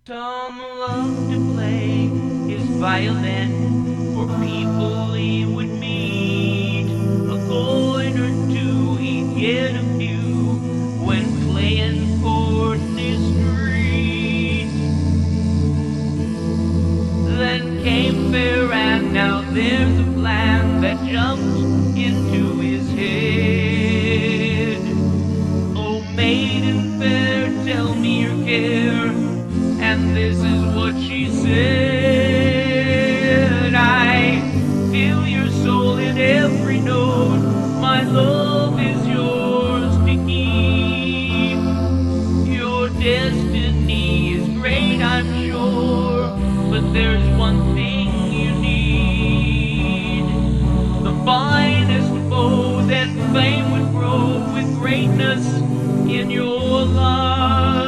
Tom loved to play his violin for people he would meet. A coin or two he'd get a few when playing Courtney Street. Then came fair, and now there's a plan that jumps into his head. Oh, maiden fair, tell me your care. And this is what she said: I feel your soul in every note. My love is yours to keep. Your destiny is great, I'm sure, but there's one thing you need. The finest bow, then fame would grow with greatness in your life.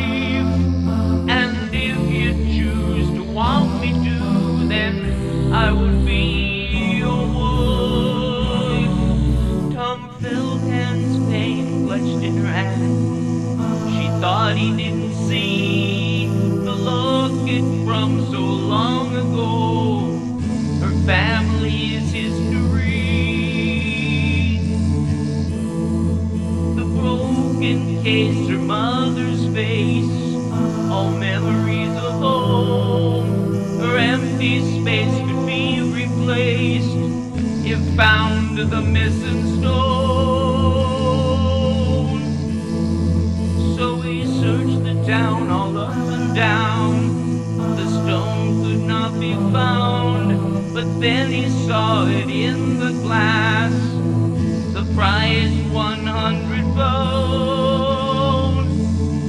Want me to, then I would be your wife. Tom felt Anne's pain clutched in her hand. She thought he didn't see the locket from so long ago, her family's history. The broken case, her mother's face, all memories of home. Her empty space could be replaced if found the missing stone. So he searched the town all up and down. The stone could not be found, but then he saw it in the glass, the price 100 pounds.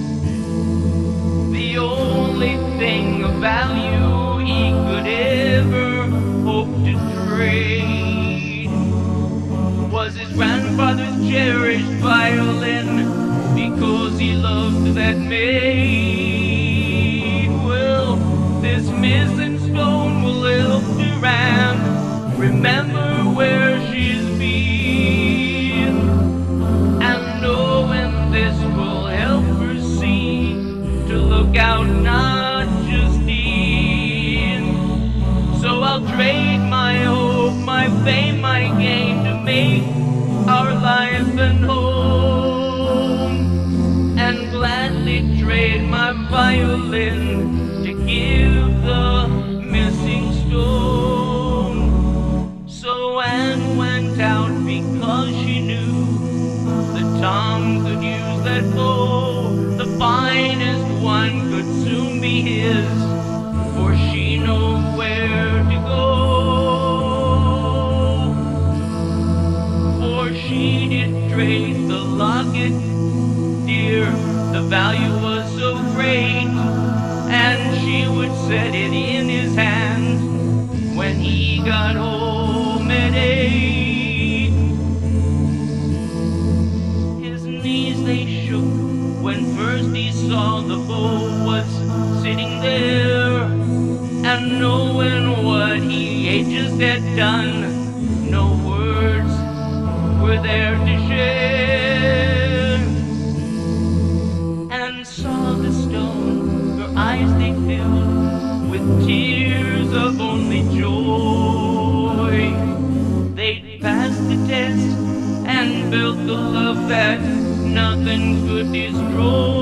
The only thing of value he could ever hope to trade was his grandfather's cherished violin, because he loved that maid. Well, this missing stone will help Duran remember where she's been, and knowing this will help her see to look out, not just in. So I'll trade my hope, my fame, my gain to make our life and home, and gladly trade my violin to give the missing stone. So Anne went out because she knew that Tom could use that bow. The finest one could soon be his, for she knew where to go. For she did trade the locket, dear, the value was so great, and she would set it in his hands when he got home at 8. His knees they shook when first he saw the bow was sitting there, and knowing what he just had done, no words were there to share. And saw the stone, her eyes they filled with tears of only joy. They'd passed the test and built the love that nothing could destroy.